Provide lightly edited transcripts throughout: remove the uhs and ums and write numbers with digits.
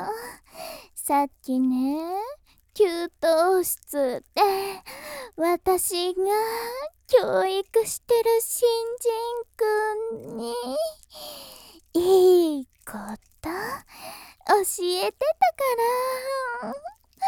さっきね、給湯室で私が教育してる新人くんにいいこと教えてたから。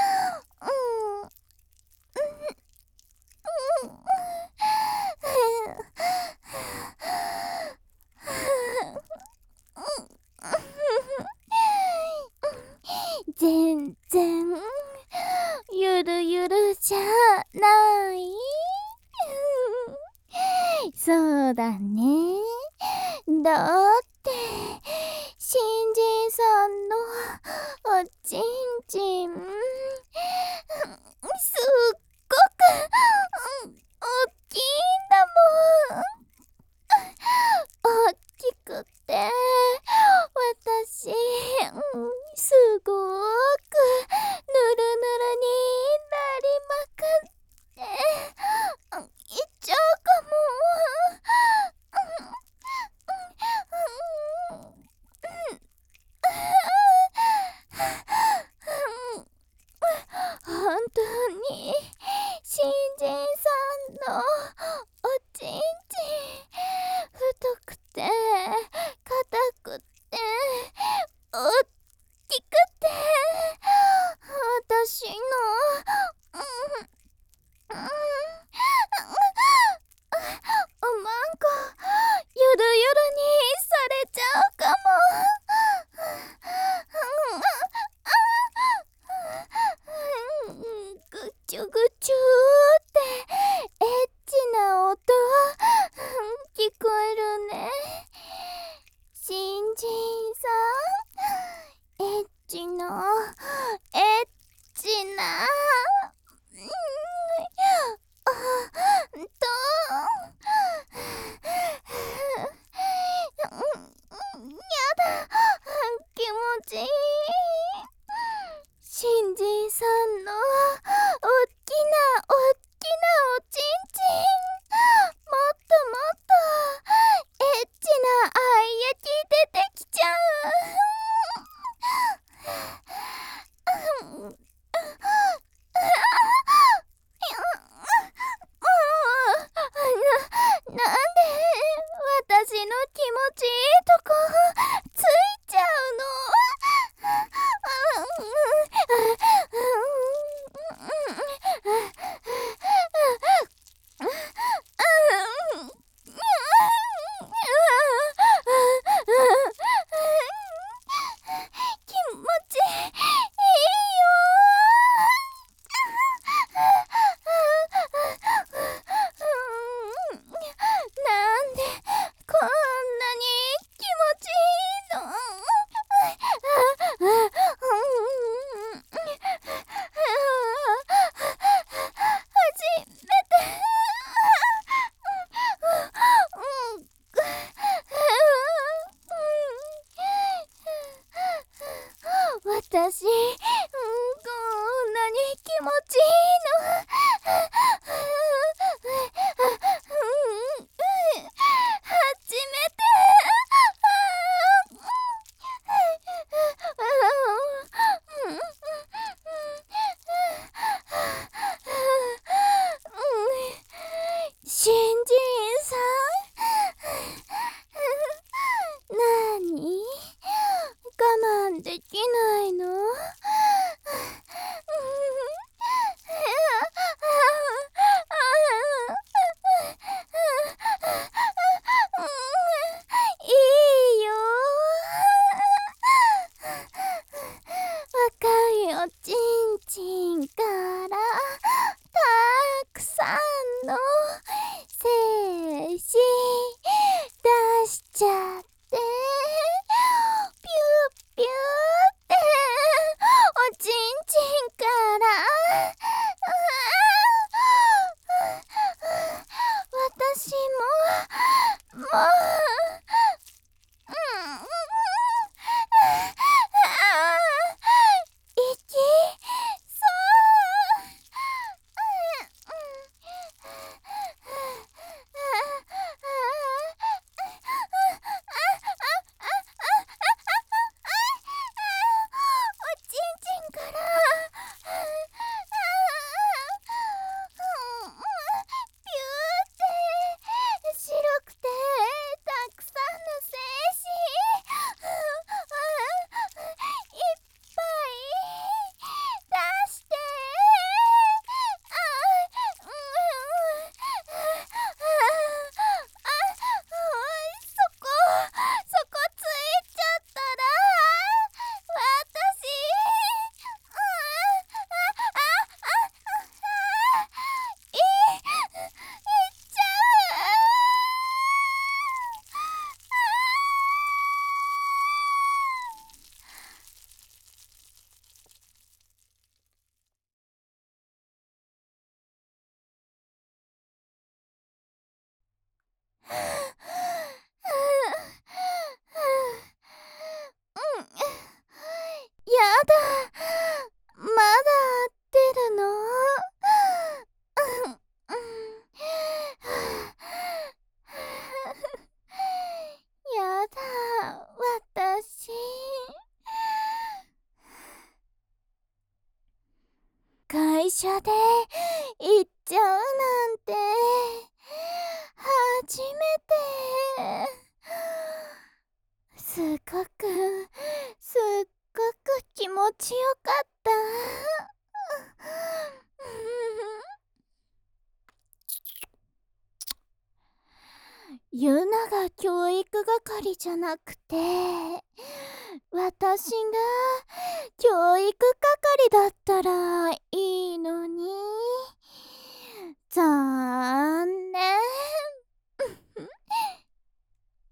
全然ゆるゆるじゃない。そうだね。だって新人さんのおちんちんすっごくおっきいんだもん。おっきくて私すごくぬるぬるになりまくっていっちゃうかも。本当に新人さんのおちんちん太くて硬くておっきくて私のおまんこゆるゆるにされちゃうかも。ぐちゅぐちゅってエッチな音聞こえるね。新人さん、エッチなエッチなやだ、気持ちいい。新人さんのおっきなおっきなおちんちん、もっともっとエッチな愛液出てきちゃう。なんで私の気持ちいいとこついちゃうの？気持ちいいよ。なんでこんなに気持ちいいの？初めて。私、こんなに気持ちいいの？初めて。新人さん、なに？我慢できないの？いいよ。若いおちんちんからたくさんの精子出しちゃってピューピューっておちんちんから私ももう息そう車で行っちゃうなんて初めて。すっごくすっごく気持ちよかった。ユナが教育係じゃなくて、私が教育係だったらい